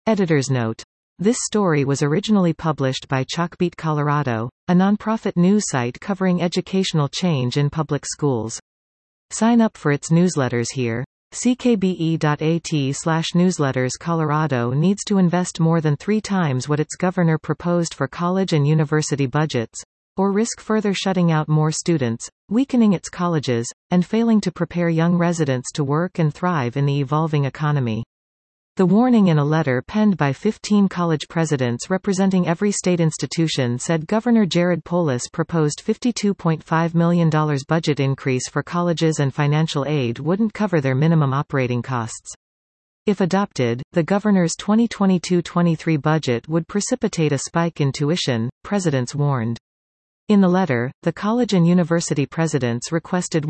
Editor's note. This story was originally published by Chalkbeat Colorado, a nonprofit news site covering educational change in public schools. Sign up for its newsletters here. ckbe.at/newsletters. Colorado needs to invest more than 3 times what its governor proposed for college and university budgets, or risk further shutting out more students, weakening its colleges, and failing to prepare young residents to work and thrive in the evolving economy. The warning in a letter penned by 15 college presidents representing every state institution said Governor Jared Polis proposed $52.5 million budget increase for colleges and financial aid wouldn't cover their minimum operating costs. If adopted, the governor's 2022-23 budget would precipitate a spike in tuition, presidents warned. In the letter, the college and university presidents requested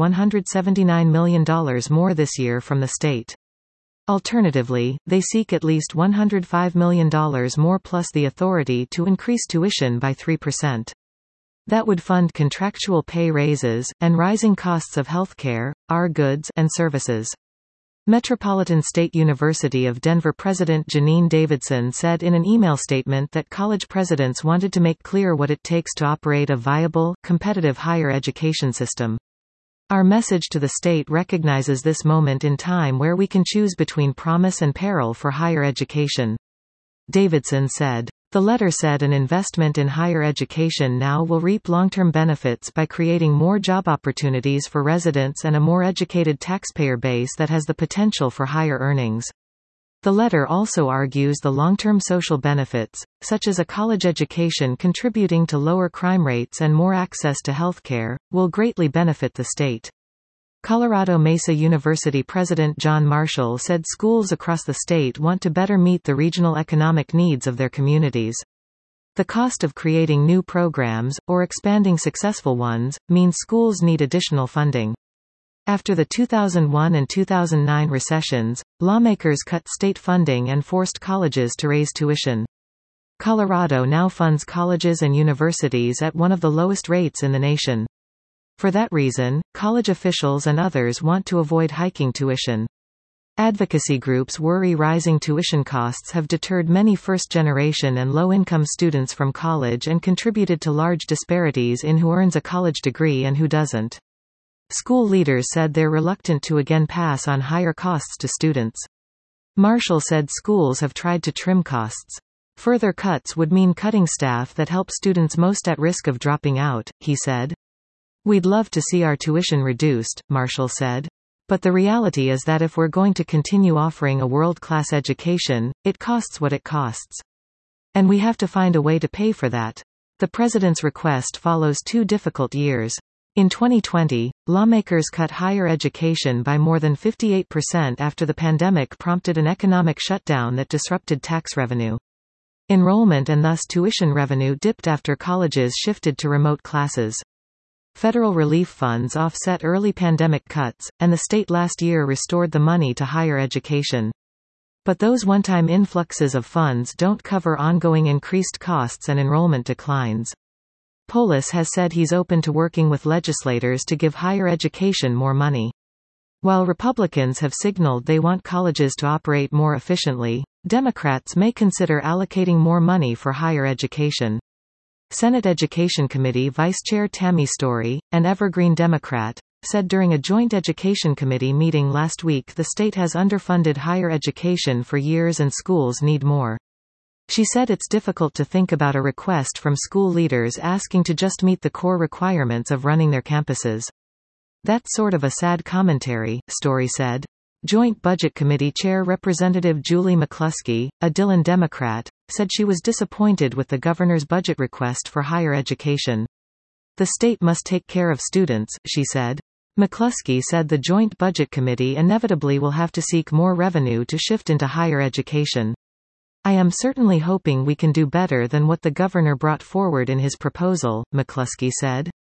$179 million more this year from the state. Alternatively, they seek at least $105 million more plus the authority to increase tuition by 3%. That would fund contractual pay raises, and rising costs of healthcare, goods, and services. Metropolitan State University of Denver President Janine Davidson said in an email statement that college presidents wanted to make clear what it takes to operate a viable, competitive higher education system. Our message to the state recognizes this moment in time where we can choose between promise and peril for higher education. Davidson said. The letter said an investment in higher education now will reap long-term benefits by creating more job opportunities for residents and a more educated taxpayer base that has the potential for higher earnings. The letter also argues the long-term social benefits, such as a college education contributing to lower crime rates and more access to health care, will greatly benefit the state. Colorado Mesa University President John Marshall said schools across the state want to better meet the regional economic needs of their communities. The cost of creating new programs, or expanding successful ones, means schools need additional funding. After the 2001 and 2009 recessions, lawmakers cut state funding and forced colleges to raise tuition. Colorado now funds colleges and universities at one of the lowest rates in the nation. For that reason, college officials and others want to avoid hiking tuition. Advocacy groups worry rising tuition costs have deterred many first-generation and low-income students from college and contributed to large disparities in who earns a college degree and who doesn't. School leaders said they're reluctant to again pass on higher costs to students. Marshall said schools have tried to trim costs. Further cuts would mean cutting staff that help students most at risk of dropping out, he said. We'd love to see our tuition reduced, Marshall said. But the reality is that if we're going to continue offering a world-class education, it costs what it costs. And we have to find a way to pay for that. The president's request follows 2 difficult years. In 2020, lawmakers cut higher education by more than 58% after the pandemic prompted an economic shutdown that disrupted tax revenue. Enrollment and thus tuition revenue dipped after colleges shifted to remote classes. Federal relief funds offset early pandemic cuts, and the state last year restored the money to higher education. But those one-time influxes of funds don't cover ongoing increased costs and enrollment declines. Polis has said he's open to working with legislators to give higher education more money. While Republicans have signaled they want colleges to operate more efficiently, Democrats may consider allocating more money for higher education. Senate Education Committee Vice Chair Tammy Story, an Evergreen Democrat, said during a joint Education Committee meeting last week the state has underfunded higher education for years and schools need more. She said it's difficult to think about a request from school leaders asking to just meet the core requirements of running their campuses. That's sort of a sad commentary, Story said. Joint Budget Committee Chair Representative Julie McCluskey, a Dillon Democrat, said she was disappointed with the governor's budget request for higher education. The state must take care of students, she said. McCluskey said the Joint Budget Committee inevitably will have to seek more revenue to shift into higher education. I am certainly hoping we can do better than what the governor brought forward in his proposal, McCluskey said.